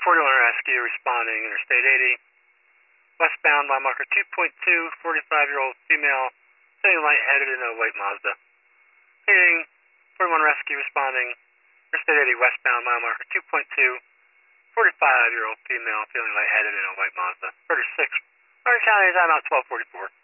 41 rescue responding Interstate 80. Westbound mile marker 2.2, 45-year-old female, feeling lightheaded in a white Mazda. Hearing 41 rescue responding Interstate 80 westbound mile marker 2.2, 45-year-old female, feeling lightheaded in a white Mazda. 36. Orange County, time out 1244.